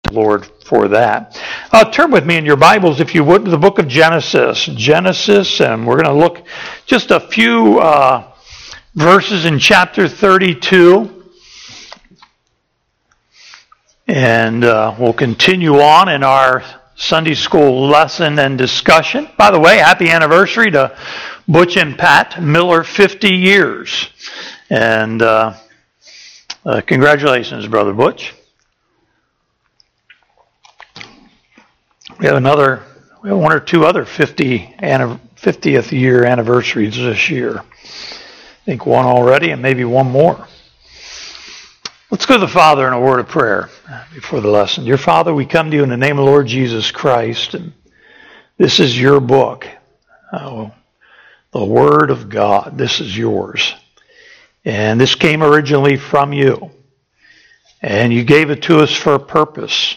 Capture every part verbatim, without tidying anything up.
the Lord for that. Uh, turn with me in your Bibles, if you would, to the book of Genesis. Genesis, and we're going to look just a few uh, verses in chapter thirty-two. And uh, we'll continue on in our Sunday school lesson and discussion. By the way, happy anniversary to Butch and Pat Miller, fifty years. And uh, uh, congratulations, Brother Butch. We have another, we have one or two other fiftieth year anniversaries this year. I think one already and maybe one more. Let's go to the Father in a word of prayer before the lesson. Dear Father, we come to you in the name of the Lord Jesus Christ, and this is your book, oh, the Word of God. This is yours. And this came originally from you, and you gave it to us for a purpose.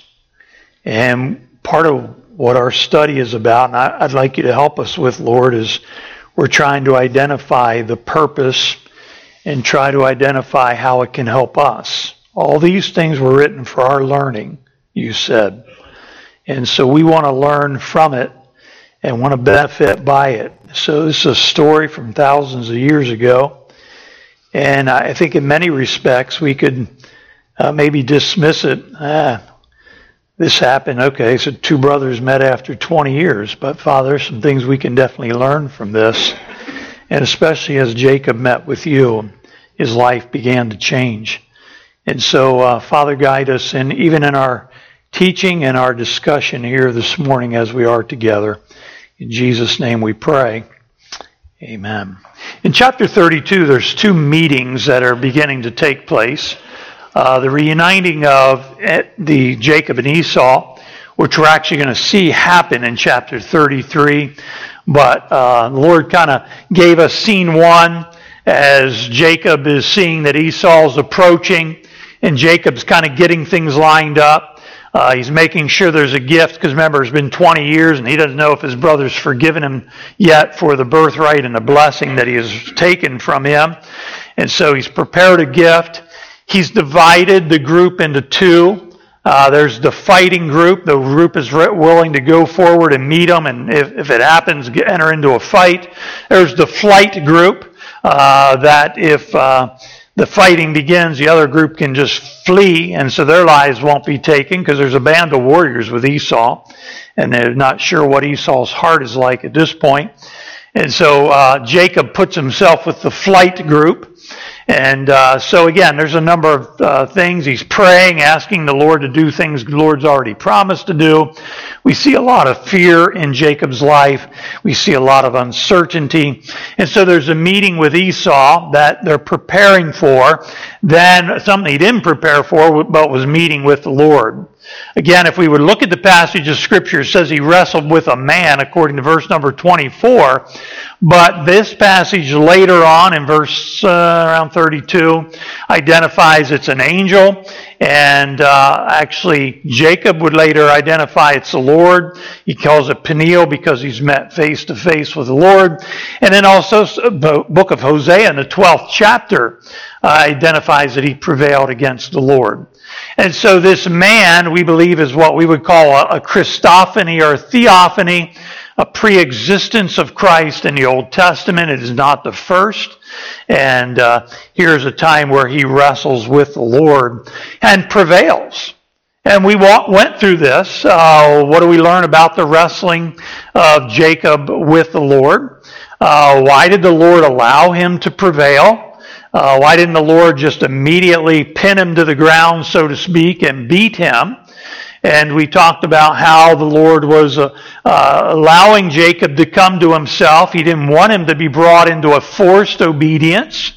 And part of what our study is about, and I'd like you to help us with, Lord, is we're trying to identify the purpose and try to identify how it can help us. All these things were written for our learning, you said. And so we want to learn from it and want to benefit by it. So this is a story from thousands of years ago. And I think in many respects we could uh, maybe dismiss it. Ah, this happened, okay, so two brothers met after twenty years. But Father, there's some things we can definitely learn from this. And especially as Jacob met with you, his life began to change. And so, uh, Father, guide us, and even in our teaching and our discussion here this morning as we are together. In Jesus' name we pray. Amen. In chapter thirty-two, there's two meetings that are beginning to take place. Uh, the reuniting of the Jacob and Esau, which we're actually going to see happen in chapter thirty-three. But uh, the Lord kind of gave us scene one as Jacob is seeing that Esau's approaching, and Jacob's kind of getting things lined up. Uh, he's making sure there's a gift, because remember, it's been twenty years, and he doesn't know if his brother's forgiven him yet for the birthright and the blessing that he has taken from him. And so he's prepared a gift. He's divided the group into two. Uh, there's the fighting group. The group is willing to go forward and meet them, and if, if it happens, get, enter into a fight. There's the flight group, uh, that if uh, the fighting begins, the other group can just flee, and so their lives won't be taken, because there's a band of warriors with Esau, and they're not sure what Esau's heart is like at this point. And so uh, Jacob puts himself with the flight group. And uh, so again, there's a number of uh, things. He's praying, asking the Lord to do things the Lord's already promised to do. We see a lot of fear in Jacob's life. We see a lot of uncertainty. And so there's a meeting with Esau that they're preparing for. Then something he didn't prepare for, but was meeting with the Lord. Again, if we would look at the passage of Scripture, it says he wrestled with a man, according to verse number twenty-four. But this passage later on, in verse uh, around thirty-two, identifies it's an angel. And uh, actually, Jacob would later identify it's the Lord. He calls it Peniel because he's met face to face with the Lord. And then also, the book of Hosea in the twelfth chapter uh, identifies that he prevailed against the Lord. And so this man, we believe, is what we would call a, a Christophany or a theophany, a pre-existence of Christ in the Old Testament. It is not the first. And uh, here's a time where he wrestles with the Lord and prevails. And we walk, went through this. Uh, what do we learn about the wrestling of Jacob with the Lord? Uh, why did the Lord allow him to prevail? Uh, why didn't the Lord just immediately pin him to the ground, so to speak, and beat him? And we talked about how the Lord was uh, uh, allowing Jacob to come to himself. He didn't want him to be brought into a forced obedience.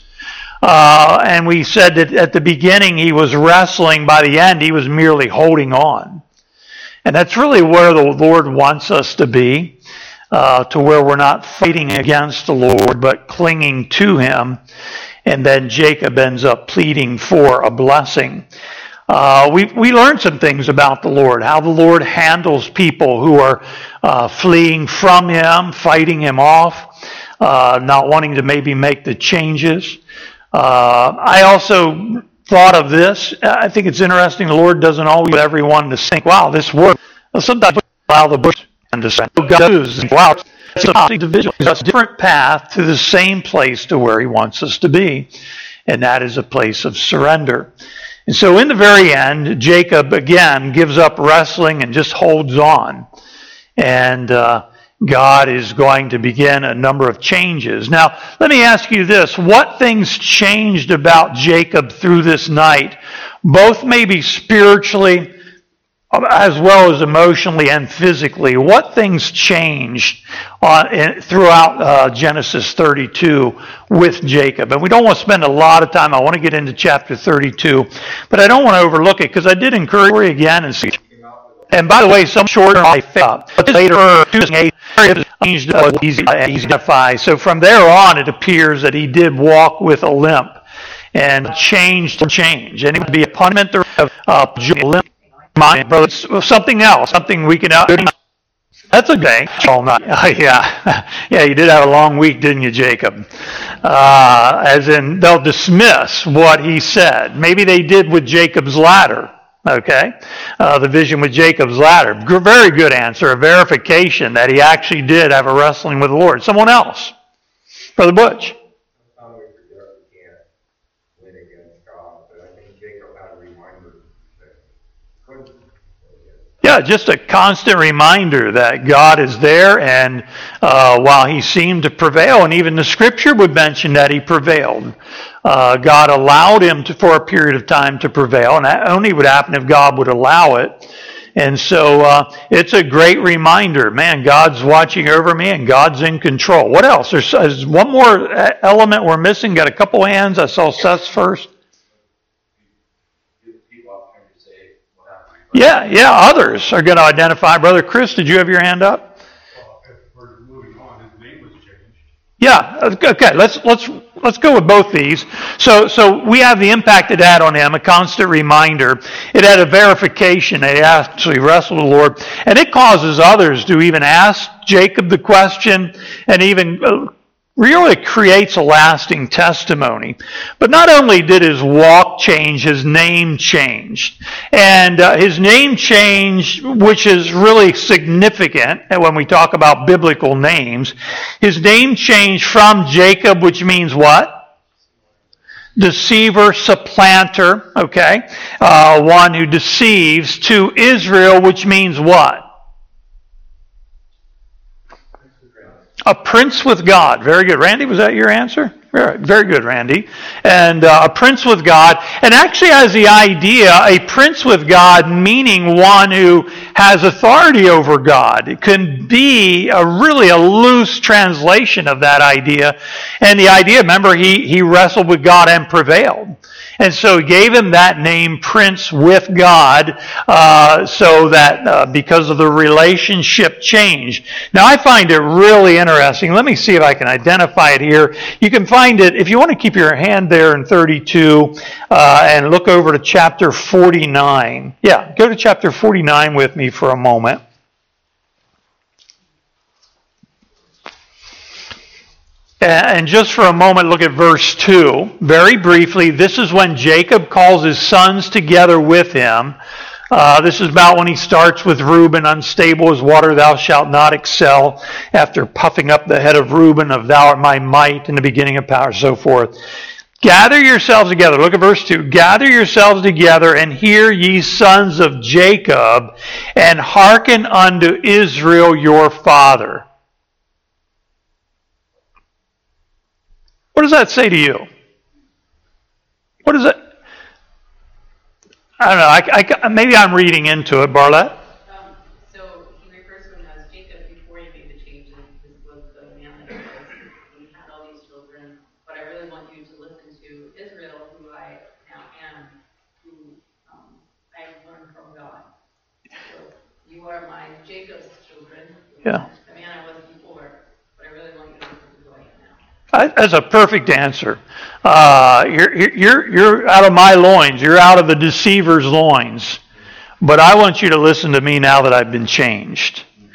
Uh, and we said that at the beginning he was wrestling. By the end, he was merely holding on. And that's really where the Lord wants us to be, uh, to where we're not fighting against the Lord, but clinging to him. And then Jacob ends up pleading for a blessing. Uh, we we learned some things about the Lord, how the Lord handles people who are uh, fleeing from him, fighting him off, uh, not wanting to maybe make the changes. Uh, I also thought of this, I think it's interesting. The Lord doesn't always want everyone to think, wow, this works. Well, sometimes allow the bush to say, oh, God is, wow, it's a division. It's a different path to the same place to where he wants us to be. And that is a place of surrender. And so in the very end, Jacob, again, gives up wrestling and just holds on. And uh, God is going to begin a number of changes. Now, let me ask you this. What things changed about Jacob through this night, both maybe spiritually as well as emotionally and physically? What things changed uh, in, throughout uh, Genesis thirty-two with Jacob? And we don't want to spend a lot of time. I want to get into chapter thirty-two, but I don't want to overlook it because I did encourage you again. And, see, and by the way, some shorter life up later changed uh, easy to identify. So from there on, it appears that he did walk with a limp and changed to change, and it would be a punishment of uh, limp. Mind, brother, something else, something we can out. That's okay. All night. Uh, yeah, yeah. You did have a long week, didn't you, Jacob? Uh, as in, they'll dismiss what he said. Maybe they did with Jacob's ladder. Okay, uh, the vision with Jacob's ladder. G- very good answer. A verification that he actually did have a wrestling with the Lord. Someone else, Brother Butch. Yeah, just a constant reminder that God is there, and uh, while he seemed to prevail, and even the scripture would mention that he prevailed, uh, God allowed him to, for a period of time to prevail, and that only would happen if God would allow it. And so uh, it's a great reminder, man, God's watching over me and God's in control. What else? There's, there's one more element we're missing. Got a couple hands. I saw Seth's first. Yeah, yeah, others are going to identify. Brother Chris, did you have your hand up? Well, if we're moving on, his name was changed. Yeah, okay, let's let's let's go with both these. So so we have the impact it had on him, a constant reminder. It had a verification. They actually wrestled with the Lord. And it causes others to even ask Jacob the question and even uh, really creates a lasting testimony. But not only did his walk change, his name changed. And uh, his name change, which is really significant when we talk about biblical names, his name changed from Jacob, which means what? Deceiver, supplanter, okay? Uh, one who deceives, to Israel, which means what? A prince with God. Very good. Randy, was that your answer? Very, very good, Randy. And uh, a prince with God. And actually has the idea, a prince with God, meaning one who has authority over God. It can be a really a loose translation of that idea. And the idea, remember, he, he wrestled with God and prevailed. And so he gave him that name, Prince with God, uh, so that uh, because of the relationship change. Now I find it really interesting. Let me see if I can identify it here. You can find it, if you want to keep your hand there in thirty-two, uh, and look over to chapter forty-nine. Yeah, go to chapter forty-nine with me for a moment. And just for a moment, look at verse two. Very briefly, this is when Jacob calls his sons together with him. Uh, this is about when he starts with Reuben, unstable as water, thou shalt not excel, after puffing up the head of Reuben, of thou art my might, in the beginning of power, so forth. Gather yourselves together. Look at verse two. Gather yourselves together, and hear ye sons of Jacob, and hearken unto Israel your father. What does that say to you? What does it? I don't know. I, I, maybe I'm reading into it, Barlett. Um, so he refers to him as Jacob before he made the changes. This was the man that he was. He had all these children, but I really want you to listen to Israel, who I now am, who um, I have learned from God. So you are my Jacob's children. Yeah. The man I was before, but I really want you to listen to who I am now. That's a perfect answer. Uh, you're, you're, you're out of my loins. You're out of the deceiver's loins. But I want you to listen to me now that I've been changed.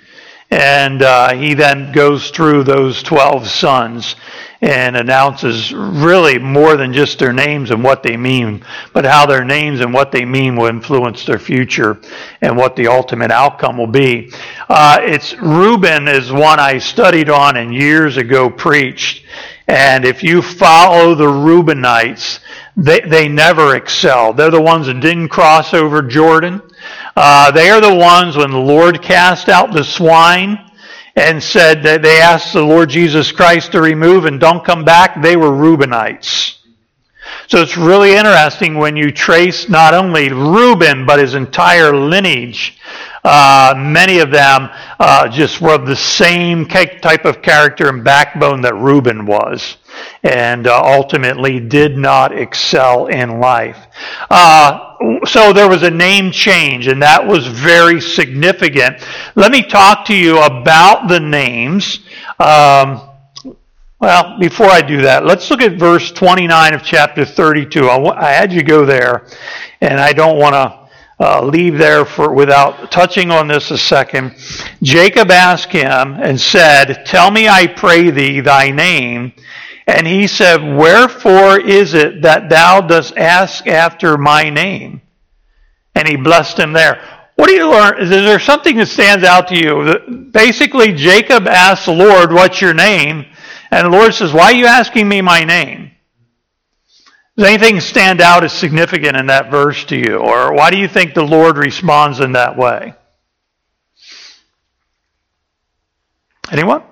And uh, he then goes through those twelve sons and announces really more than just their names and what they mean, but how their names and what they mean will influence their future and what the ultimate outcome will be. Uh, it's Reuben is one I studied on and years ago preached. And if you follow the Reubenites, they, they never excel. They're the ones that didn't cross over Jordan. Uh, they are the ones when the Lord cast out the swine and said that they asked the Lord Jesus Christ to remove and don't come back, they were Reubenites. So it's really interesting when you trace not only Reuben, but his entire lineage. Uh, many of them uh, just were of the same type of character and backbone that Reuben was, and uh, ultimately did not excel in life. Uh, so there was a name change, and that was very significant. Let me talk to you about the names. Um, well, before I do that, let's look at verse twenty-nine of chapter thirty-two. I, I had you go there, and I don't want to Uh, leave there for without touching on this a second. Jacob asked him and said, "Tell me, I pray thee, thy name." And he said, "Wherefore is it that thou dost ask after my name?" And he blessed him there. What do you learn? Is there something that stands out to you? Basically, Jacob asked the Lord, "What's your name?" And the Lord says, "Why are you asking me my name?" Does anything stand out as significant in that verse to you? Or why do you think the Lord responds in that way? Anyone?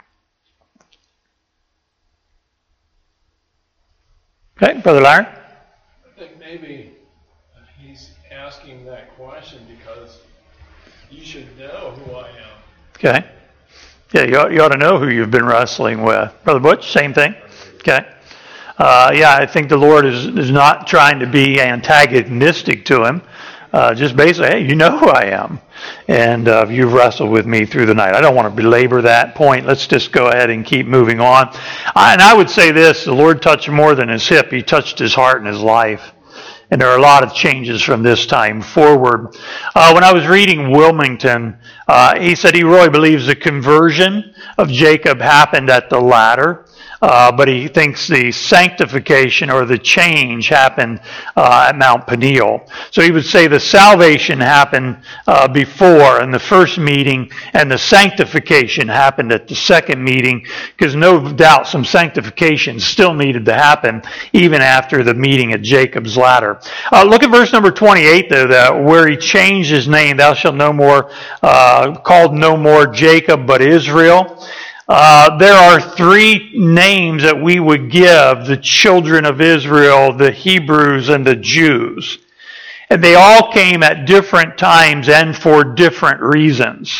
Okay, Brother Larry? I think maybe he's asking that question because you should know who I am. Okay. Yeah, you ought, you ought to know who you've been wrestling with. Brother Butch, same thing? Okay. Uh, yeah, I think the Lord is, is not trying to be antagonistic to him. Uh, just basically, hey, you know who I am. And uh, you've wrestled with me through the night. I don't want to belabor that point. Let's just go ahead and keep moving on. I, and I would say this, the Lord touched more than his hip. He touched his heart and his life. And there are a lot of changes from this time forward. Uh, when I was reading Wilmington, uh, he said he really believes the conversion of Jacob happened at the ladder. Uh, but he thinks the sanctification or the change happened uh, at Mount Peniel. So he would say the salvation happened uh, before in the first meeting, and the sanctification happened at the second meeting, because no doubt some sanctification still needed to happen even after the meeting at Jacob's ladder. Uh, look at verse number twenty-eight, though, that where he changed his name. Thou shalt no more uh, called no more Jacob, but Israel. Uh, there are three names that we would give the children of Israel, the Hebrews, and the Jews. And they all came at different times and for different reasons.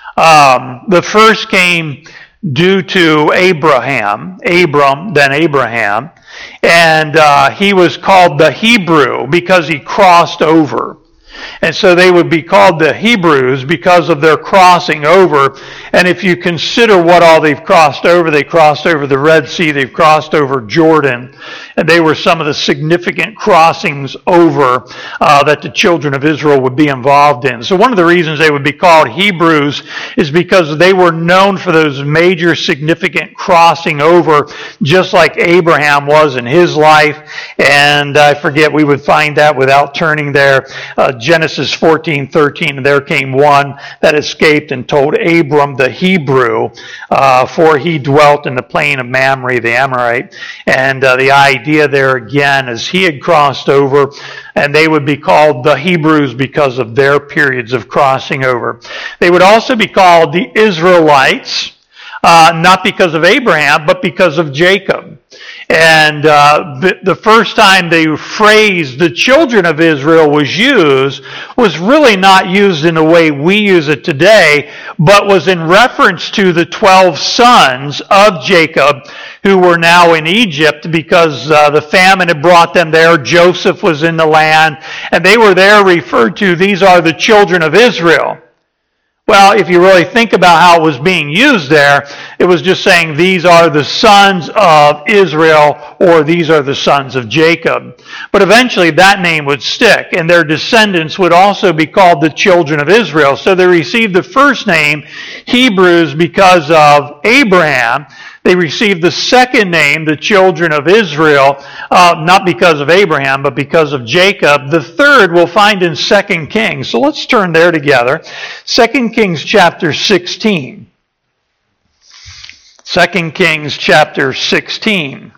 Um, the first came due to Abraham, Abram, then Abraham. And uh, he was called the Hebrew because he crossed over. And so they would be called the Hebrews because of their crossing over. And if you consider what all they've crossed over, they crossed over the Red Sea, they've crossed over Jordan, and they were some of the significant crossings over uh, that the children of Israel would be involved in. So one of the reasons they would be called Hebrews is because they were known for those major significant crossing over, just like Abraham was in his life. And I forget, we would find that without turning there. Uh, Genesis fourteen thirteen, and there came one that escaped and told Abram the Hebrew, uh, for he dwelt in the plain of Mamre the Amorite. And uh, the idea there again is he had crossed over, and they would be called the Hebrews because of their periods of crossing over. They would also be called the Israelites, uh, not because of Abraham, but because of Jacob. And uh, the, the first time the phrase the children of Israel was used was really not used in the way we use it today, but was in reference to the twelve sons of Jacob who were now in Egypt because uh, the famine had brought them there. Joseph was in the land, and they were there referred to, these are the children of Israel. Well, if you really think about how it was being used there, it was just saying these are the sons of Israel or these are the sons of Jacob. But eventually that name would stick, and their descendants would also be called the children of Israel. So they received the first name, Hebrews, because of Abraham. They received the second name, the children of Israel, uh, not because of Abraham, but because of Jacob. The third we'll find in Second Kings. So let's turn there together. Second Kings chapter sixteen. Second Kings chapter sixteen.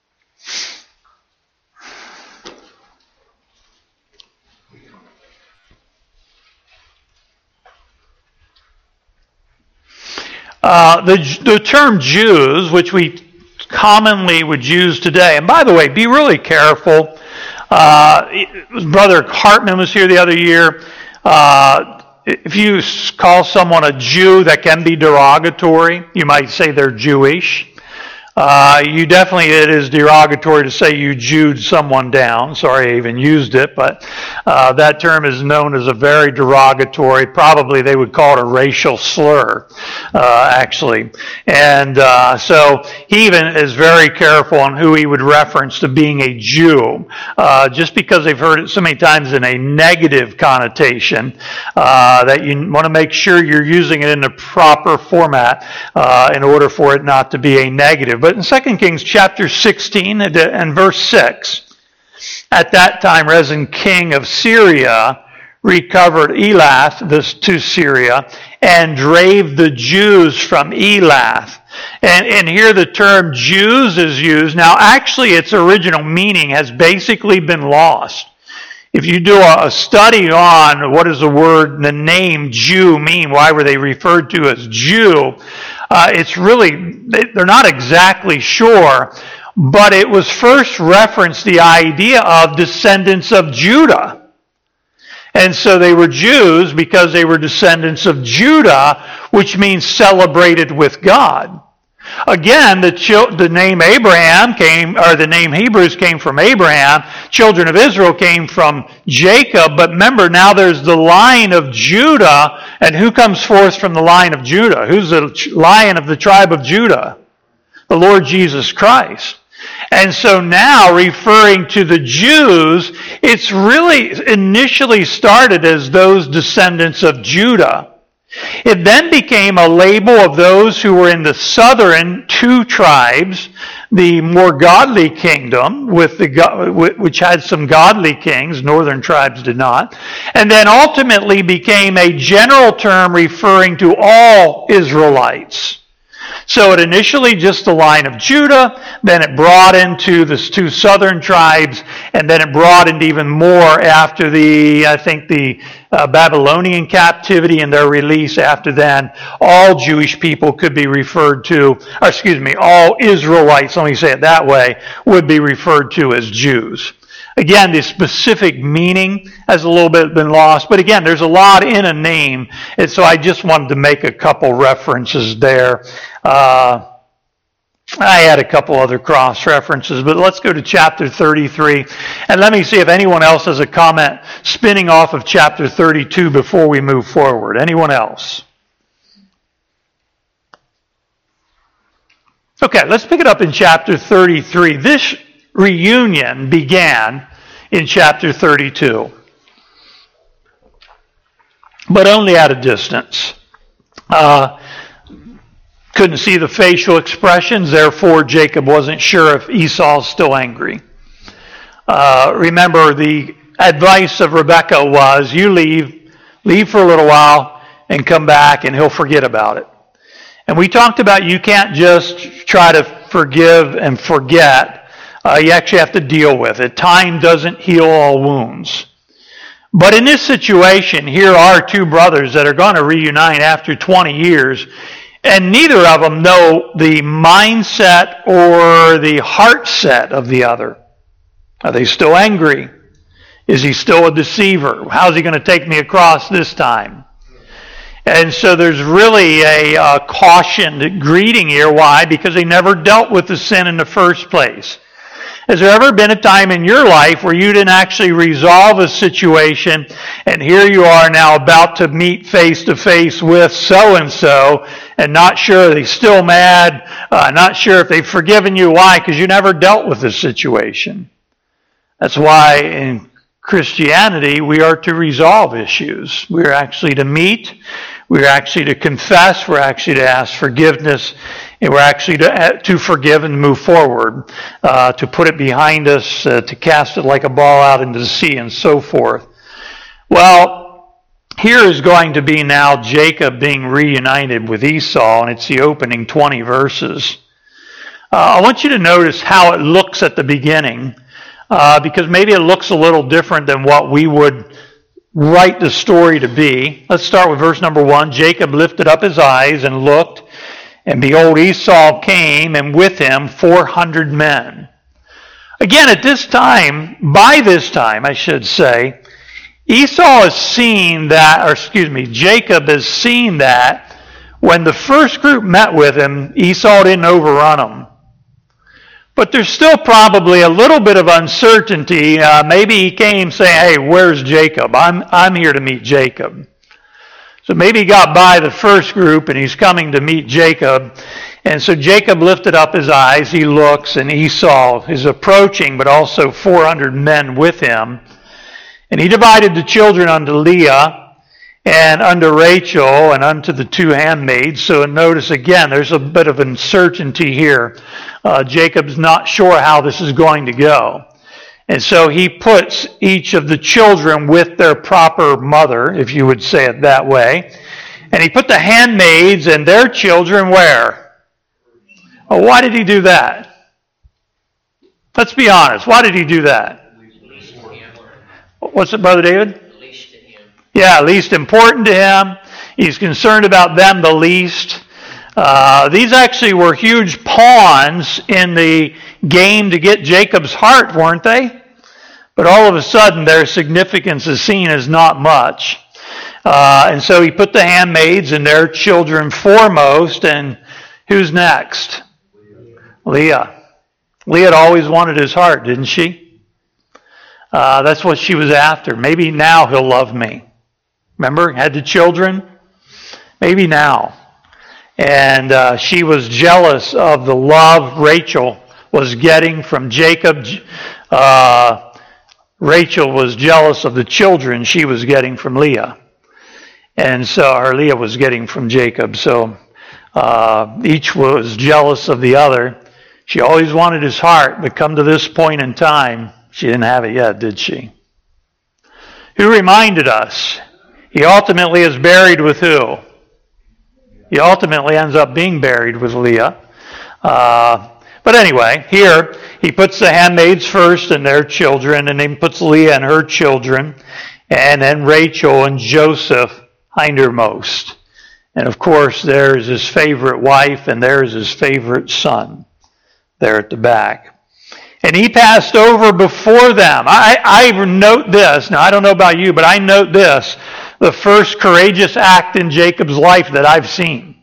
Uh, the, the term Jews, which we commonly would use today, and by the way, be really careful. Uh, Brother Hartman was here the other year. Uh, if you call someone a Jew, that can be derogatory. You might say they're Jewish. Uh, you definitely, it is derogatory to say you Jewed someone down. Sorry I even used it, but uh, that term is known as a very derogatory, probably they would call it a racial slur, uh, actually. And uh, so he even is very careful on who he would reference to being a Jew, uh, just because they've heard it so many times in a negative connotation, uh, that you want to make sure you're using it in the proper format uh, in order for it not to be a negative. But in Second Kings chapter sixteen and verse six, at that time Rezin king of Syria recovered Elath this to Syria and drave the Jews from Elath. And, and here the term Jews is used. Now actually its original meaning has basically been lost. If you do a study on what does the word, the name Jew mean, why were they referred to as Jew, uh, it's really, they're not exactly sure, but it was first referenced the idea of descendants of Judah. And so they were Jews because they were descendants of Judah, which means celebrated with God. Again, the, chil- the name Abraham came, or the name Hebrews came from Abraham. Children of Israel came from Jacob. But remember, now there's the line of Judah. And who comes forth from the line of Judah? Who's the lion of the tribe of Judah? The Lord Jesus Christ. And so now, referring to the Jews, it's really initially started as those descendants of Judah. It then became a label of those who were in the southern two tribes, the more godly kingdom, with the which had some godly kings, northern tribes did not, and then ultimately became a general term referring to all Israelites. So it initially just the line of Judah, then it broadened to the two southern tribes, and then it broadened even more after the, I think, the uh, Babylonian captivity and their release. After then, all Jewish people could be referred to, or excuse me, all Israelites, let me say it that way, would be referred to as Jews. Again, the specific meaning has a little bit been lost, but again, there's a lot in a name, and so I just wanted to make a couple references there. Uh, I had a couple other cross references, but let's go to chapter thirty-three, and let me see if anyone else has a comment spinning off of chapter thirty-two before we move forward. Anyone else? Okay, let's pick it up in chapter thirty-three. This reunion began in chapter thirty-two, but only at a distance. Uh, couldn't see the facial expressions, therefore Jacob wasn't sure if Esau's still angry. Uh, remember, the advice of Rebekah was, you leave, leave for a little while, and come back, and he'll forget about it. And we talked about you can't just try to forgive and forget. Uh, you actually have to deal with it. Time doesn't heal all wounds. But in this situation, here are two brothers that are going to reunite after twenty years, and neither of them know the mindset or the heart set of the other. Are they still angry? Is he still a deceiver? How's he going to take me across this time? And so there's really a uh, cautioned greeting here. Why? Because they never dealt with the sin in the first place. Has there ever been a time in your life where you didn't actually resolve a situation, and here you are now about to meet face to face with so-and-so, and not sure they're still mad, uh, not sure if they've forgiven you? Why? Because you never dealt with this situation. That's why in Christianity we are to resolve issues. We are actually to meet, we are actually to confess, we're actually to ask forgiveness, and we're actually to, to forgive and move forward, uh, to put it behind us, uh, to cast it like a ball out into the sea, and so forth. Well, here is going to be now Jacob being reunited with Esau, and it's the opening twenty verses. Uh, I want you to notice how it looks at the beginning, uh, because maybe it looks a little different than what we would write the story to be. Let's start with verse number one. Jacob lifted up his eyes and looked, and behold, Esau came, and with him four hundred men. Again, at this time, by this time, I should say, Esau has seen that, or excuse me, Jacob has seen that when the first group met with him, Esau didn't overrun them. But there's still probably a little bit of uncertainty. Uh, maybe he came saying, hey, where's Jacob? I'm, I'm here to meet Jacob. So maybe he got by the first group and he's coming to meet Jacob. And so Jacob lifted up his eyes, he looks, and Esau is approaching, but also four hundred men with him. And he divided the children unto Leah and unto Rachel and unto the two handmaids. So notice again, there's a bit of uncertainty here. Uh, Jacob's not sure how this is going to go. And so he puts each of the children with their proper mother, if you would say it that way. And he put the handmaids and their children where? Well, why did he do that? Let's be honest. Why did he do that? What's it, Brother David? Least to him. Yeah, least important to him. He's concerned about them the least. Uh, these actually were huge pawns in the game to get Jacob's heart, weren't they? But all of a sudden, their significance is seen as not much. Uh, and so he put the handmaids and their children foremost. And who's next? Leah. Leah had always wanted his heart, didn't she? Uh, that's what she was after. Maybe now he'll love me. Remember, had the children? Maybe now. And uh, she was jealous of the love Rachel was getting from Jacob. Uh, Rachel was jealous of the children she was getting from Leah. And so, or Leah was getting from Jacob. So uh, each was jealous of the other. She always wanted his heart, but come to this point in time, she didn't have it yet, did she? Who reminded us? He ultimately is buried with who? He ultimately ends up being buried with Leah. Uh, but anyway, here he puts the handmaids first and their children, and then puts Leah and her children, and then Rachel and Joseph hindermost. And of course, there's his favorite wife, and there's his favorite son there at the back. And he passed over before them. I, I note this. Now, I don't know about you, but I note this. The first courageous act in Jacob's life that I've seen.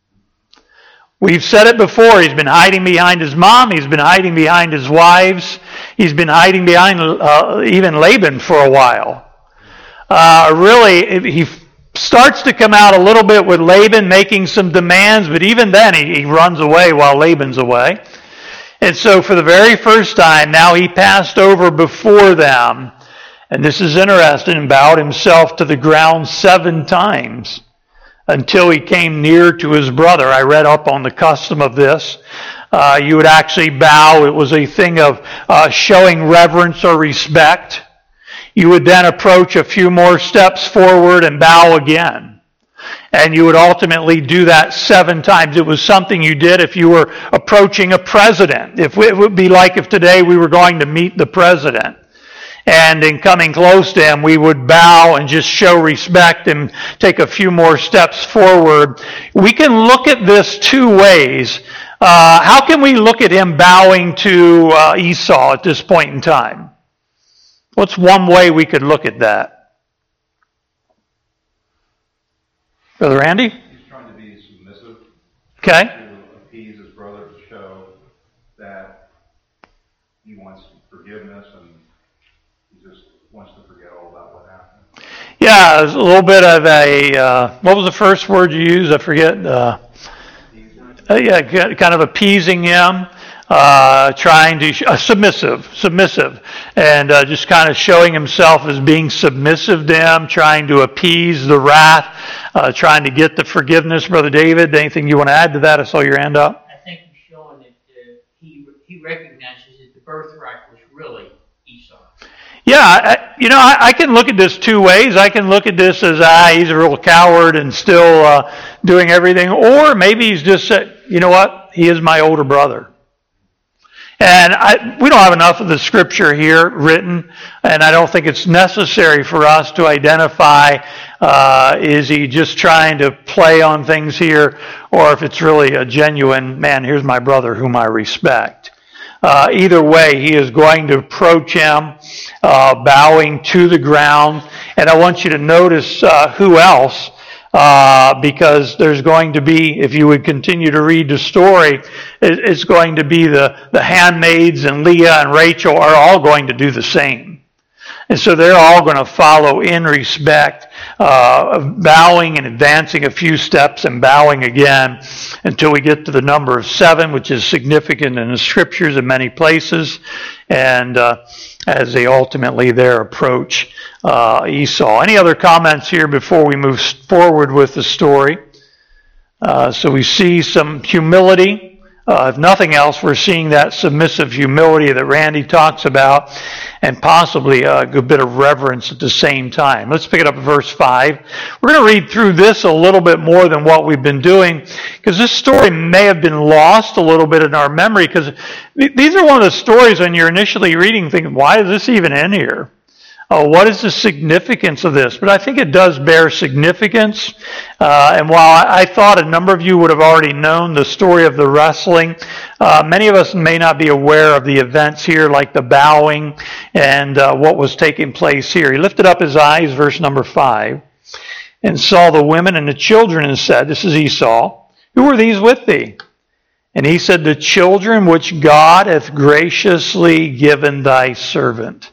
We've said it before. He's been hiding behind his mom. He's been hiding behind his wives. He's been hiding behind uh, even Laban for a while. Uh, really, he starts to come out a little bit with Laban making some demands, but even then he, he runs away while Laban's away. And so for the very first time, now he passed over before them. And this is interesting, and bowed himself to the ground seven times until he came near to his brother. I read up on the custom of this. Uh, you would actually bow. It was a thing of uh, showing reverence or respect. You would then approach a few more steps forward and bow again. And you would ultimately do that seven times. It was something you did if you were approaching a president. If we, it would be like if today we were going to meet the president. And in coming close to him, we would bow and just show respect and take a few more steps forward. We can look at this two ways. Uh, how can we look at him bowing to uh, Esau at this point in time? What's one way we could look at that? Brother Randy? He's trying to be submissive. Okay. To appease his brother to show that he wants forgiveness and he just wants to forget all about what happened. Yeah, it's a little bit of a, uh, what was the first word you used? I forget. Uh, uh, yeah, kind of appeasing him, uh, trying to, uh, submissive, submissive, and uh, just kind of showing himself as being submissive to him, trying to appease the wrath, uh, trying to get the forgiveness. Brother David, anything you want to add to that? I saw your hand up. I think he's showing that uh, he he recognizes that the birthright was really Esau. Yeah, I, you know, I, I can look at this two ways. I can look at this as, ah, he's a real coward and still uh, doing everything. Or maybe he's just said, you know what, he is my older brother. And I, we don't have enough of the scripture here written, and I don't think it's necessary for us to identify, uh, is he just trying to play on things here, or if it's really a genuine, man, here's my brother whom I respect. Uh, either way, he is going to approach him, uh, bowing to the ground. And I want you to notice uh, who else, uh, because there's going to be, if you would continue to read the story, it, it's going to be the, the handmaids and Leah and Rachel are all going to do the same. And so they're all going to follow in respect, uh, bowing and advancing a few steps and bowing again until we get to the number of seven, which is significant in the scriptures in many places. And uh, as they ultimately there approach uh, Esau. Any other comments here before we move forward with the story? Uh, so we see some humility. Uh, if nothing else, we're seeing that submissive humility that Randy talks about, and possibly a good bit of reverence at the same time. Let's pick it up at verse five. We're going to read through this a little bit more than what we've been doing, because this story may have been lost a little bit in our memory, because these are one of the stories when you're initially reading, thinking, why is this even in here? Oh, what is the significance of this? But I think it does bear significance. Uh, and while I thought a number of you would have already known the story of the wrestling, uh, many of us may not be aware of the events here, like the bowing and uh, what was taking place here. He lifted up his eyes, verse number five, and saw the women and the children and said, this is Esau, who are these with thee? And he said, the children which God hath graciously given thy servant.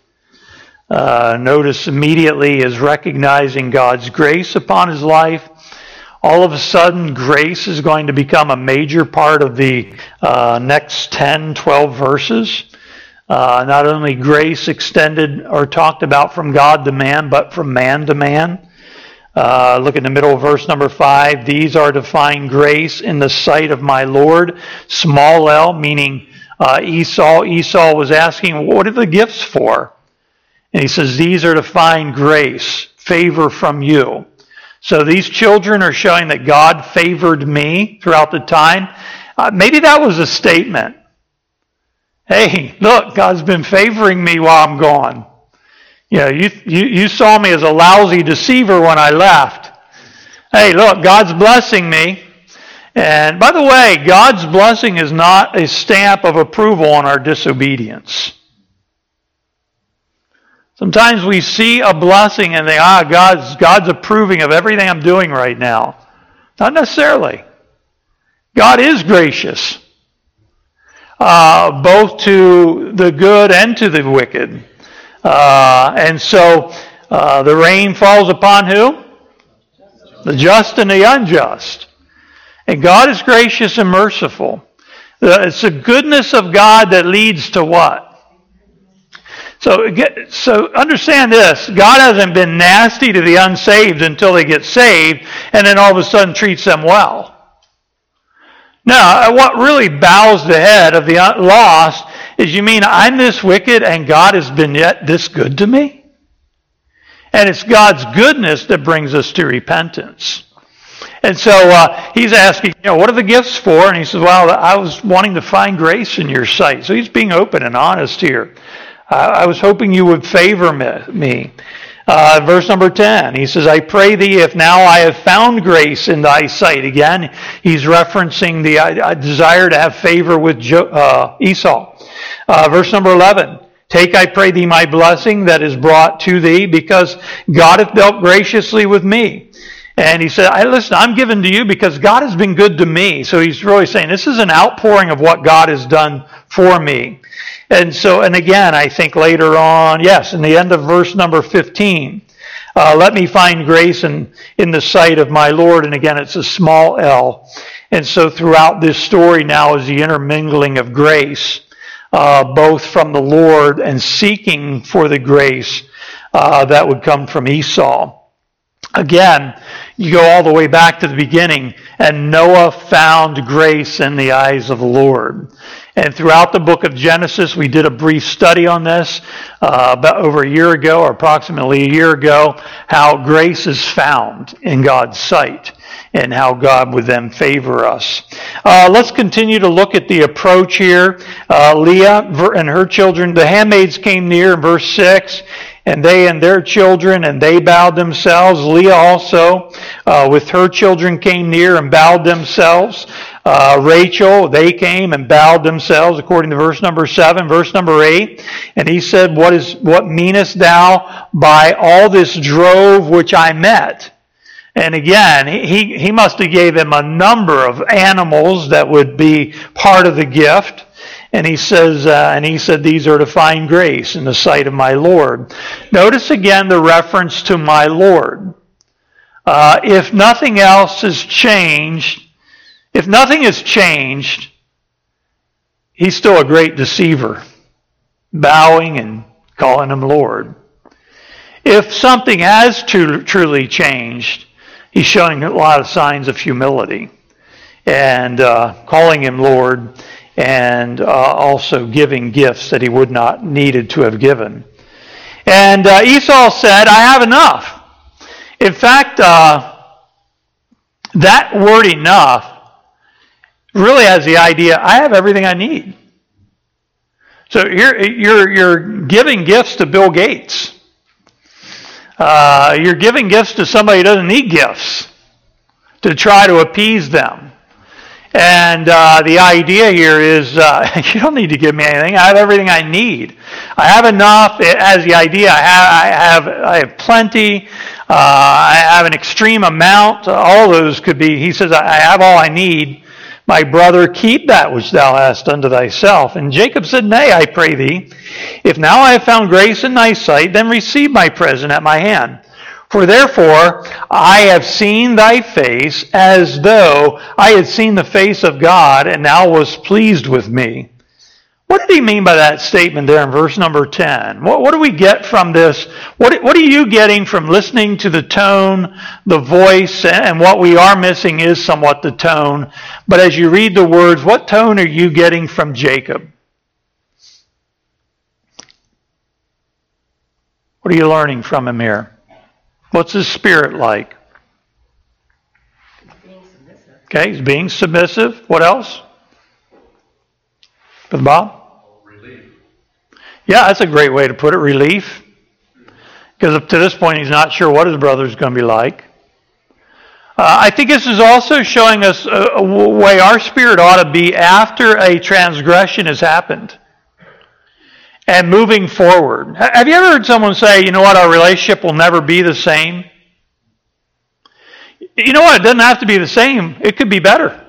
Uh, notice immediately is recognizing God's grace upon his life. All of a sudden, grace is going to become a major part of the uh, next ten, twelve verses. Uh, not only grace extended or talked about from God to man, but from man to man. Uh, look in the middle of verse number five. These are to find grace in the sight of my Lord. Small l, meaning uh, Esau. Esau was asking, what are the gifts for? And he says, these are to find grace, favor from you. So these children are showing that God favored me throughout the time. Uh, maybe that was a statement. Hey, look, God's been favoring me while I'm gone. You know, you, you, you saw me as a lousy deceiver when I left. Hey, look, God's blessing me. And by the way, God's blessing is not a stamp of approval on our disobedience. Sometimes we see a blessing and think, ah, God's, God's approving of everything I'm doing right now. Not necessarily. God is gracious, uh, both to the good and to the wicked. Uh, and so uh, the rain falls upon who? The just and the unjust. And God is gracious and merciful. It's the goodness of God that leads to what? So, so understand this. God hasn't been nasty to the unsaved until they get saved, and then all of a sudden treats them well. Now, what really bows the head of the lost is, you mean I'm this wicked and God has been yet this good to me? And it's God's goodness that brings us to repentance. And so uh, he's asking, you know, what are the gifts for? And he says, well, I was wanting to find grace in your sight. So he's being open and honest here. I was hoping you would favor me. Uh, verse number ten, he says, I pray thee, if now I have found grace in thy sight. Again, he's referencing the uh, desire to have favor with jo- uh, Esau. Uh, verse number eleven, take, I pray thee, my blessing that is brought to thee, because God hath dealt graciously with me. And he said, I listen, I'm given to you because God has been good to me. So he's really saying this is an outpouring of what God has done for me. And so, and again, I think later on, yes, in the end of verse number fifteen, uh, let me find grace in, in the sight of my Lord. And again, it's a small L. And so throughout this story now is the intermingling of grace, uh, both from the Lord and seeking for the grace uh, that would come from Esau. Again, you go all the way back to the beginning, and Noah found grace in the eyes of the Lord. And throughout the book of Genesis, we did a brief study on this uh, about over a year ago, or approximately a year ago, how grace is found in God's sight and how God would then favor us. Uh, let's continue to look at the approach here. Uh, Leah and her children, the handmaids came near in verse six, and they and their children, and they bowed themselves. Leah also, uh, with her children, came near and bowed themselves. Uh, Rachel, they came and bowed themselves, according to verse number seven. Verse number eight, and he said, What is what meanest thou by all this drove which I met? And again, he, he must have gave him a number of animals that would be part of the gift. And he says, uh, and he said, these are to find grace in the sight of my Lord. Notice again the reference to my Lord. Uh, if nothing else has changed, if nothing has changed, he's still a great deceiver, bowing and calling him Lord. If something has tru- truly changed, he's showing a lot of signs of humility and uh, calling him Lord, and uh, also giving gifts that he would not needed to have given. And uh, Esau said, I have enough. In fact, uh, that word enough really has the idea, I have everything I need. So you're, you're, you're giving gifts to Bill Gates. Uh, you're giving gifts to somebody who doesn't need gifts to try to appease them. And uh, the idea here is, uh, you don't need to give me anything. I have everything I need. I have enough. It has the idea, I have, I have, I have plenty. Uh, I have an extreme amount. All those could be, he says, I have all I need. My brother, keep that which thou hast unto thyself. And Jacob said, Nay, I pray thee, if now I have found grace in thy sight, then receive my present at my hand. For therefore I have seen thy face as though I had seen the face of God, and thou wast pleased with me. What did he mean by that statement there in verse number ten? What, what do we get from this? What, what are you getting from listening to the tone, the voice, and what we are missing is somewhat the tone. But as you read the words, what tone are you getting from Jacob? What are you learning from him here? What's his spirit like? Being submissive. Okay, he's being submissive. What else? Brother Bob? Relief. Yeah, that's a great way to put it, relief. Because up to this point, he's not sure what his brother's going to be like. Uh, I think this is also showing us a, a way our spirit ought to be after a transgression has happened. And moving forward. Have you ever heard someone say, you know what, our relationship will never be the same? You know what, it doesn't have to be the same. It could be better.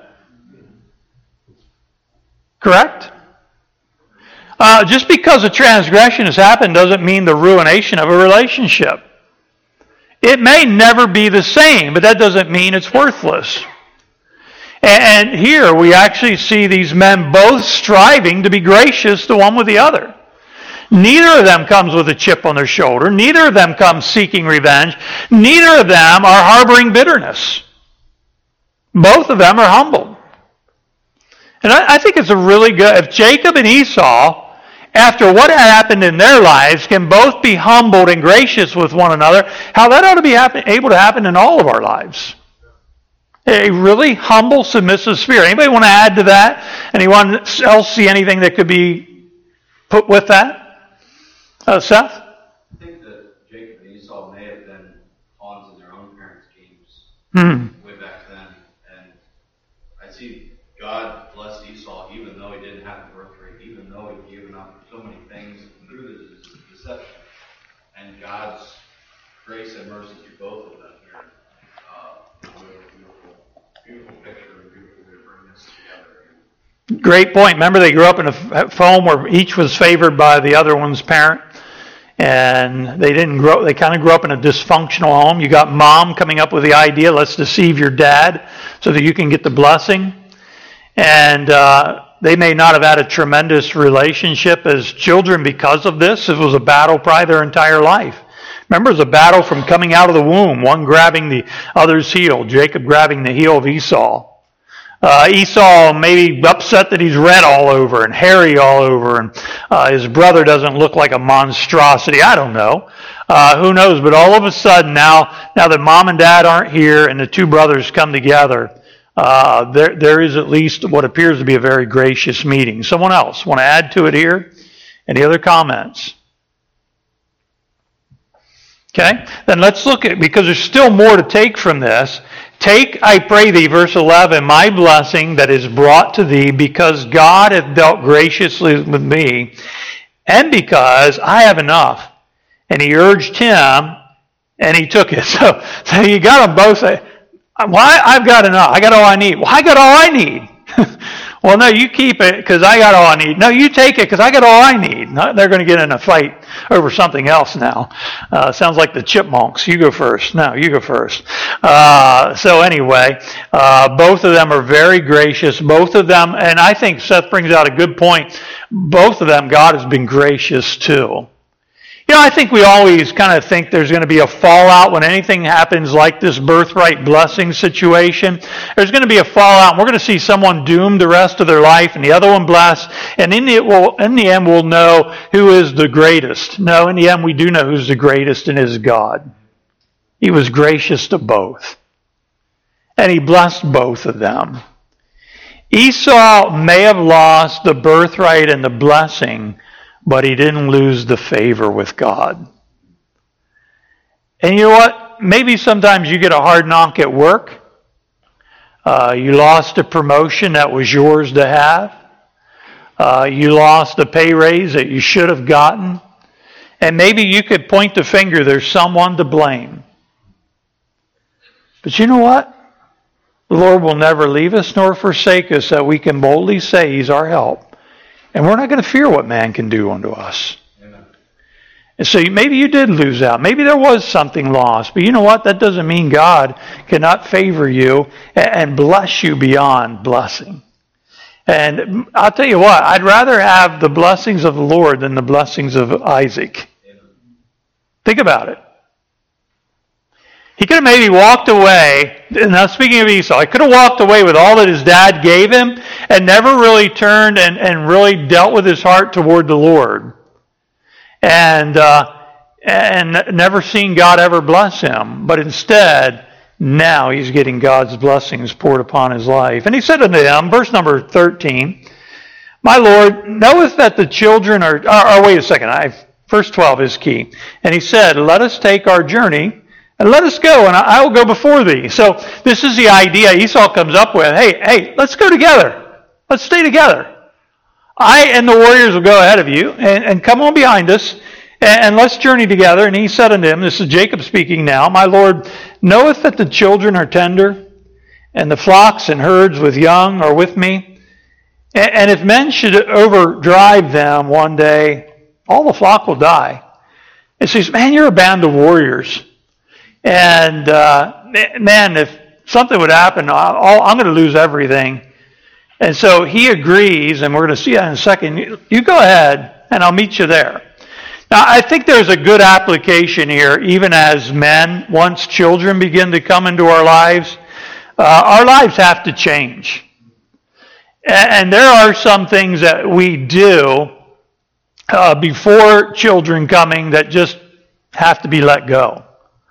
Correct? Uh, just because a transgression has happened doesn't mean the ruination of a relationship. It may never be the same, but that doesn't mean it's worthless. And here we actually see these men both striving to be gracious the one with the other. Neither of them comes with a chip on their shoulder. Neither of them comes seeking revenge. Neither of them are harboring bitterness. Both of them are humbled. And I, I think it's a really good, if Jacob and Esau, after what happened in their lives, can both be humbled and gracious with one another, how that ought to be happen, able to happen in all of our lives. A really humble, submissive spirit. Anybody want to add to that? Anyone else see anything that could be put with that? Uh, Seth? I think that Jacob and Esau may have been pawns in their own parents' games Hmm. way back then. And I see God blessed Esau even though he didn't have the birthright, even though he'd given up so many things through the deception. And God's grace and mercy to both of them here. Uh, a beautiful, beautiful picture and beautiful way to bring this together. Great point. Remember, they grew up in a home where each was favored by the other one's parent, and they didn't grow. They kind of grew up in a dysfunctional home. You got mom coming up with the idea, let's deceive your dad so that you can get the blessing. And uh, they may not have had a tremendous relationship as children because of this. It was a battle probably their entire life. Remember, it was a battle from coming out of the womb, one grabbing the other's heel, Jacob grabbing the heel of Esau. Uh, Esau maybe upset that he's red all over and hairy all over, and uh, his brother doesn't look like a monstrosity. I don't know. Uh, who knows? But all of a sudden now, now that mom and dad aren't here and the two brothers come together, uh, there there is at least what appears to be a very gracious meeting. Someone else want to add to it here? Any other comments? Okay, then let's look at, because there's still more to take from this. Take, I pray thee, verse eleven, my blessing that is brought to thee, because God hath dealt graciously with me, and because I have enough. And he urged him, and he took it. So, so you got them both say, well, I've got enough. I got all I need. Well, I got all I need. Well, no, you keep it because I got all I need. No, you take it because I got all I need. No, they're going to get in a fight over something else now. Uh, sounds like the chipmunks. You go first. No, you go first. Uh, so anyway, uh, both of them are very gracious. Both of them, and I think Seth brings out a good point. Both of them, God has been gracious too. You know, I think we always kind of think there's going to be a fallout when anything happens like this birthright blessing situation. There's going to be a fallout, and we're going to see someone doomed the rest of their life and the other one blessed. And in the, well, in the end, we'll know who is the greatest. No, in the end, we do know who's the greatest, and it is God. He was gracious to both. And he blessed both of them. Esau may have lost the birthright and the blessing, but he didn't lose the favor with God. And you know what? Maybe sometimes you get a hard knock at work. Uh, you lost a promotion that was yours to have. Uh, you lost a pay raise that you should have gotten. And maybe you could point the finger, there's someone to blame. But you know what? The Lord will never leave us nor forsake us, that we can boldly say he's our help. And we're not going to fear what man can do unto us. Amen. And so maybe you did lose out. Maybe there was something lost. But you know what? That doesn't mean God cannot favor you and bless you beyond blessing. And I'll tell you what, I'd rather have the blessings of the Lord than the blessings of Isaac. Amen. Think about it. He could have maybe walked away, now speaking of Esau, he could have walked away with all that his dad gave him and never really turned and, and really dealt with his heart toward the Lord. And, uh, and never seen God ever bless him. But instead, now he's getting God's blessings poured upon his life. And he said unto him, verse number thirteen, my Lord, knoweth that the children are, or, or wait a second, I, verse twelve is key. And he said, let us take our journey, and let us go, and I will go before thee. So this is the idea Esau comes up with. Hey, hey, let's go together. Let's stay together. I and the warriors will go ahead of you, and, and come on behind us, and, and let's journey together. And he said unto him, this is Jacob speaking now, my Lord, knoweth that the children are tender, and the flocks and herds with young are with me. And, and if men should overdrive them one day, all the flock will die. And he says, man, you're a band of warriors. And, uh, man, if something would happen, I'll, I'm going to lose everything. And so he agrees, and we're going to see that in a second. You, you go ahead, and I'll meet you there. Now, I think there's a good application here, even as men, once children begin to come into our lives, uh, our lives have to change. And, and there are some things that we do uh, before children coming that just have to be let go.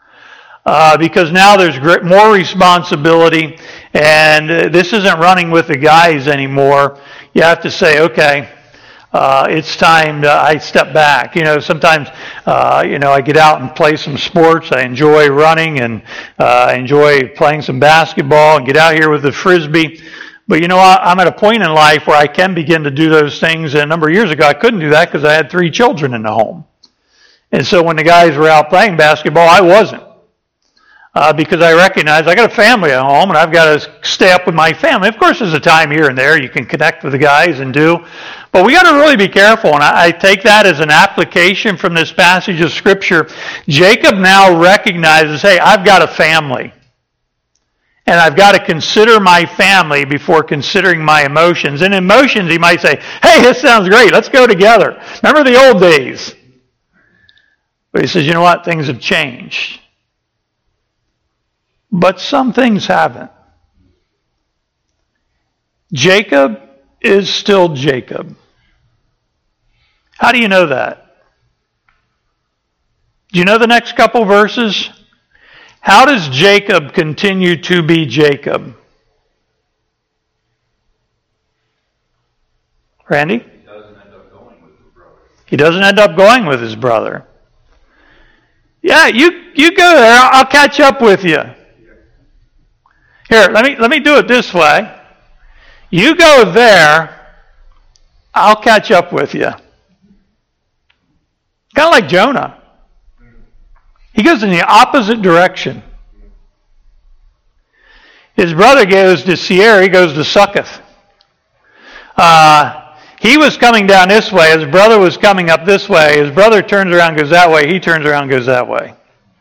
Uh, because now there's great, more responsibility, and uh, this isn't running with the guys anymore. You have to say, okay, uh, it's time to, I step back. You know, sometimes, uh, you know, I get out and play some sports. I enjoy running, and uh, I enjoy playing some basketball and get out here with the Frisbee. But, you know, I, I'm at a point in life where I can begin to do those things. And a number of years ago, I couldn't do that because I had three children in the home. And so when the guys were out playing basketball, I wasn't. Uh, because I recognize I got a family at home and I've got to stay up with my family. Of course, there's a time here and there you can connect with the guys and do, but we got to really be careful. And I, I take that as an application from this passage of Scripture. Jacob now recognizes, hey, I've got a family. And I've got to consider my family before considering my emotions. And emotions, he might say, hey, this sounds great. Let's go together. Remember the old days. But he says, you know what? Things have changed. But some things haven't. Jacob is still Jacob. How do you know that? Do you know the next couple verses? How does Jacob continue to be Jacob? Randy? He doesn't end up going with his brother. He doesn't end up going with his brother. Yeah, you, you go there. I'll catch up with you. Here, let me, let me do it this way. You go there. I'll catch up with you. Kind of like Jonah. He goes in the opposite direction. His brother goes to Seir, he goes to Succoth. Uh, he was coming down this way, his brother was coming up this way. His brother turns around, goes that way, he turns around, goes that way.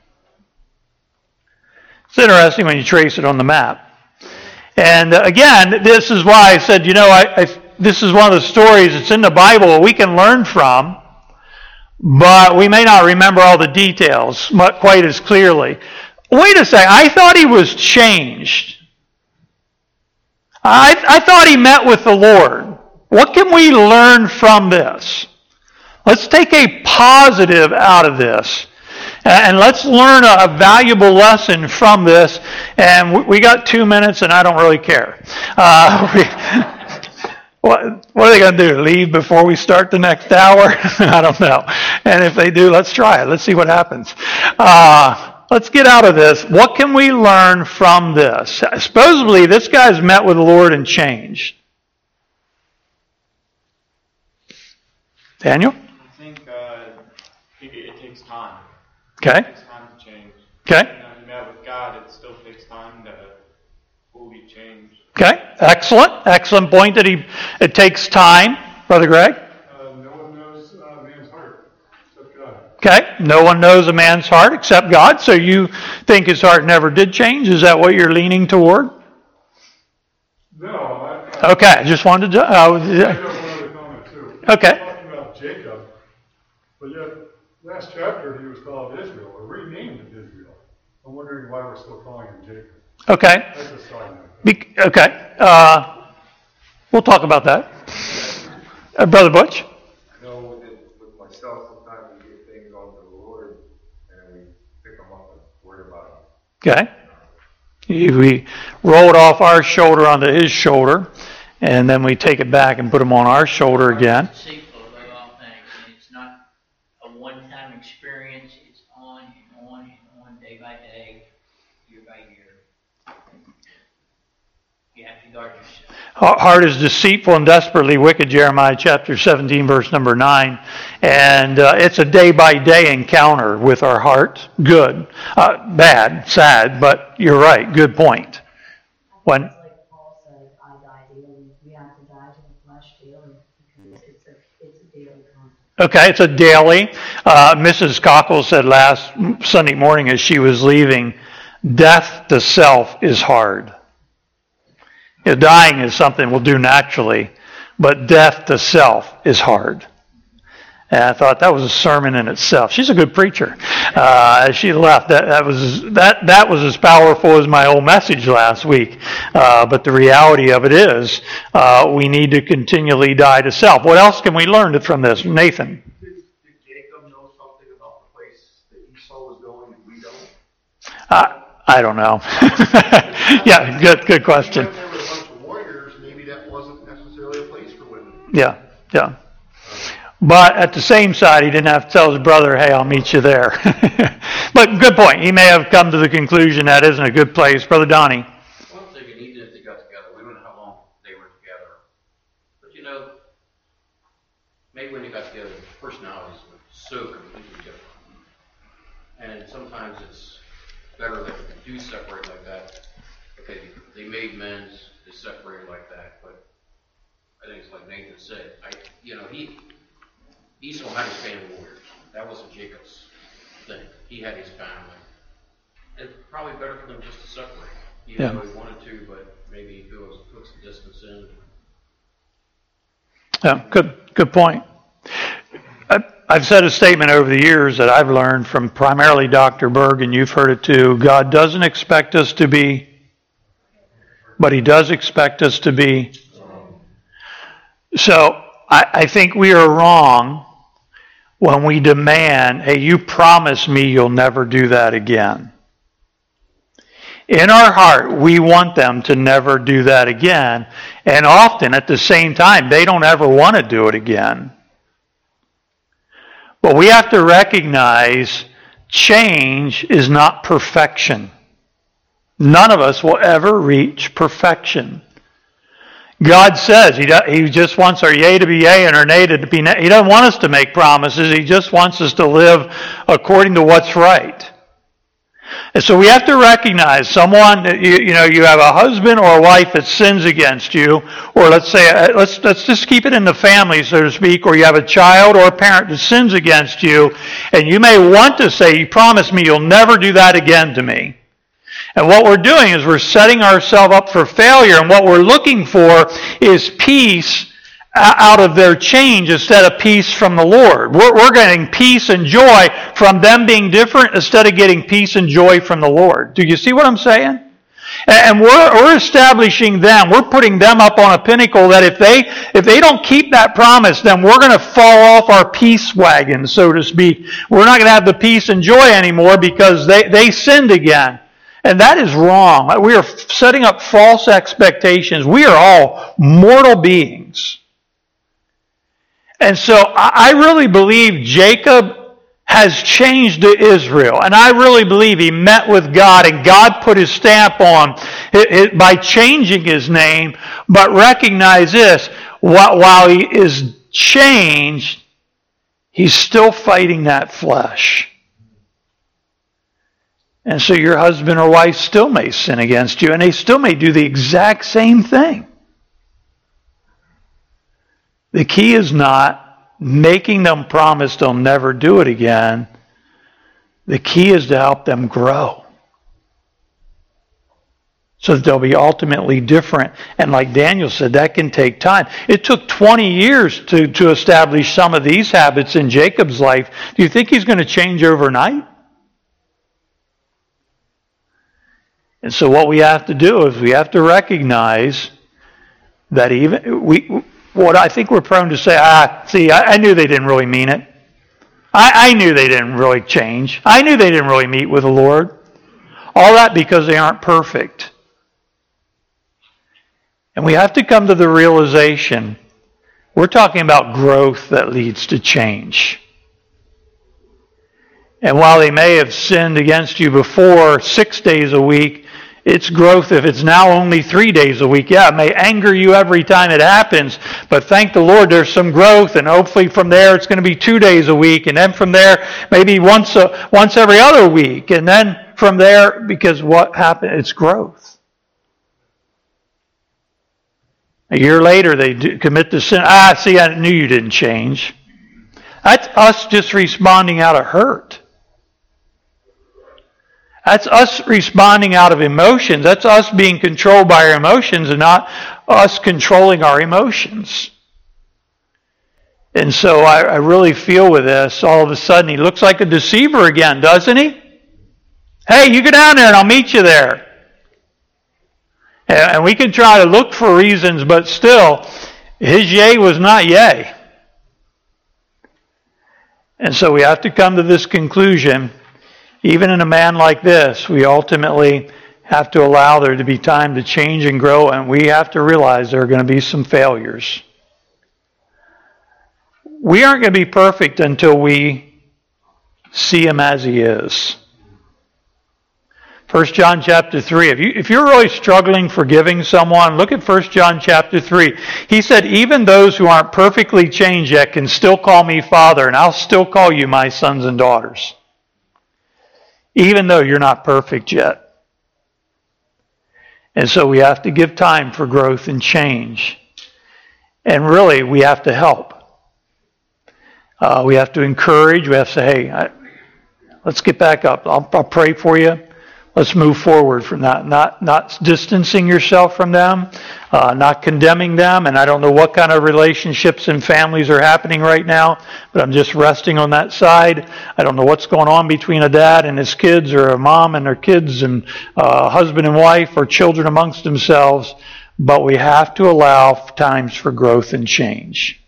It's interesting when you trace it on the map. And uh, again, this is why I said, you know, I, I, this is one of the stories that's in the Bible we can learn from. But we may not remember all the details quite as clearly. Wait a second. I thought he was changed. I, I thought he met with the Lord. What can we learn from this? Let's take a positive out of this. And let's learn a, a valuable lesson from this. And we, we got two minutes and I don't really care. Uh, we, What, what are they going to do? Leave before we start the next hour? I don't know. And if they do, let's try it. Let's see what happens. Uh, let's get out of this. What can we learn from this? Supposedly, this guy's met with the Lord and changed. Daniel? I think uh, it, it takes time. Okay. It takes time to change. Okay. You know, you met with God, it still takes time to fully change. Okay. Excellent. Excellent point that he it takes time. Brother Greg? Uh, no one knows uh, man's heart except God. Okay. No one knows a man's heart except God. So you think his heart never did change? Is that what you're leaning toward? No, I, I, Okay. I just wanted to... Uh, I have one other comment too. Okay. We're talking about Jacob, but yet last chapter he was called Israel, or renamed Israel. I'm wondering why we're still calling him Jacob. Okay. That's a side note. Be- okay. Uh, we'll talk about that. Uh, Brother Butch? I know with, it, with myself, sometimes we get things onto the Lord and we pick them up and worry about them. Okay. We roll it off our shoulder onto his shoulder, and then we take it back and put them on our shoulder again. It's deceitful above all things, and it's not a one-time experience. It's on and on and on, day by day, year by year. You have to guard yourself. Heart is deceitful and desperately wicked, Jeremiah chapter seventeen, verse number nine. And uh, it's a day-by-day encounter with our heart. Good. Uh, bad, sad, but you're right. Good point. When It's like Paul says, I die daily. We have to die to the flesh daily because it's a, it's a daily conflict. Okay, it's a daily. Uh, Missus Cockle said last Sunday morning as she was leaving, death to self is hard. You know, dying is something we'll do naturally, but death to self is hard. And I thought that was a sermon in itself. She's a good preacher. Uh, as she left, that, that was that that was as powerful as my old message last week. Uh, but the reality of it is, uh, we need to continually die to self. What else can we learn from this, Nathan? Did, did Jacob know something about the place that Esau was going that we don't? Uh, I don't know. Yeah, good good question. Even if there were a bunch of warriors, maybe that wasn't necessarily a place for women. Yeah, yeah. But at the same side, he didn't have to tell his brother, hey, I'll meet you there. But good point. He may have come to the conclusion that isn't a good place. Brother Donnie. Well, I'm thinking even if they got together, we don't know how long they were together. But you know, maybe when they got together, personalities were so completely different. And sometimes it's better that we do separate like that. Okay, they made men's, they separated like that, but I think it's like Nathan said, I, you know, he, Esau had his family warriors. That wasn't Jacob's thing. He had his family. It's probably better for them just to separate, even Yeah. though he wanted to, but maybe he feels puts the distance in. Yeah, good, good point. I, I've said a statement over the years that I've learned from primarily Doctor Berg, and you've heard it too. God doesn't expect us to be, but He does expect us to be. So I, I think we are wrong when we demand, hey, you promise me you'll never do that again. In our heart, we want them to never do that again. And often, at the same time, they don't ever want to do it again. But we have to recognize change is not perfection. None of us will ever reach perfection. God says He, do, he just wants our yea to be yea and our nay to be nay. He doesn't want us to make promises. He just wants us to live according to what's right. And so we have to recognize someone, you, you know, you have a husband or a wife that sins against you, or let's say, let's let's just keep it in the family, so to speak, or you have a child or a parent that sins against you, and you may want to say, you promise me you'll never do that again to me. And what we're doing is we're setting ourselves up for failure, and what we're looking for is peace out of their change instead of peace from the Lord. We're, we're getting peace and joy from them being different instead of getting peace and joy from the Lord. Do you see what I'm saying? And we're, we're establishing them. We're putting them up on a pinnacle that if they if they don't keep that promise, then we're going to fall off our peace wagon, so to speak. We're not going to have the peace and joy anymore because they, they sinned again. And that is wrong. We are setting up false expectations. We are all mortal beings. And so I really believe Jacob has changed to Israel. And I really believe he met with God and God put His stamp on it by changing his name. But recognize this, while he is changed, he's still fighting that flesh. And so your husband or wife still may sin against you, and they still may do the exact same thing. The key is not making them promise they'll never do it again. The key is to help them grow, so that they'll be ultimately different. And like Daniel said, that can take time. It took twenty years to, to establish some of these habits in Jacob's life. Do you think he's going to change overnight? And so what we have to do is we have to recognize that even we, what I think we're prone to say, ah, see, I, I knew they didn't really mean it. I, I knew they didn't really change. I knew they didn't really meet with the Lord. All that because they aren't perfect. And we have to come to the realization, we're talking about growth that leads to change. And while they may have sinned against you before six days a week, it's growth if it's now only three days a week. Yeah, it may anger you every time it happens, but thank the Lord there's some growth, and hopefully from there it's going to be two days a week, and then from there maybe once a, once every other week, and then from there, because what happened? It's growth. A year later they do commit the sin. Ah, see, I knew you didn't change. That's us just responding out of hurt. That's us responding out of emotions. That's us being controlled by our emotions and not us controlling our emotions. And so I, I really feel with this, all of a sudden he looks like a deceiver again, doesn't he? Hey, you go down there and I'll meet you there. And, and we can try to look for reasons, but still, his yea was not yea. And so we have to come to this conclusion. Even in a man like this, we ultimately have to allow there to be time to change and grow, and we have to realize there are going to be some failures. We aren't going to be perfect until we see him as he is. First John chapter three. If, you, if you're really struggling forgiving someone, look at First John chapter three. He said, even those who aren't perfectly changed yet can still call me Father, and I'll still call you my sons and daughters. even though you're not perfect yet. And so we have to give time for growth and change. And really, we have to help. Uh, we have to encourage. We have to say, hey, I, let's get back up. I'll, I'll pray for you. Let's move forward from that. Not not distancing yourself from them, uh, not condemning them. And I don't know what kind of relationships and families are happening right now, but I'm just resting on that side. I don't know what's going on between a dad and his kids, or a mom and their kids, and uh, husband and wife, or children amongst themselves. But we have to allow times for growth and change.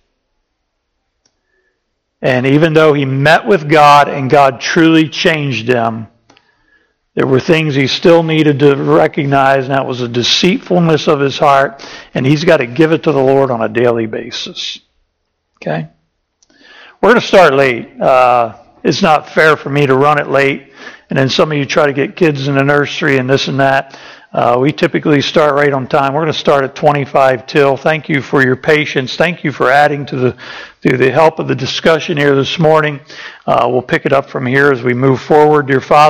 And even though he met with God and God truly changed him, there were things he still needed to recognize, and that was the deceitfulness of his heart, and he's got to give it to the Lord on a daily basis. Okay? We're going to start late. Uh, it's not fair for me to run it late, and then some of you try to get kids in the nursery and this and that. Uh, we typically start right on time. We're going to start at twenty-five till. Thank you for your patience. Thank you for adding to the through the help of the discussion here this morning. Uh, we'll pick it up from here as we move forward. Dear Father,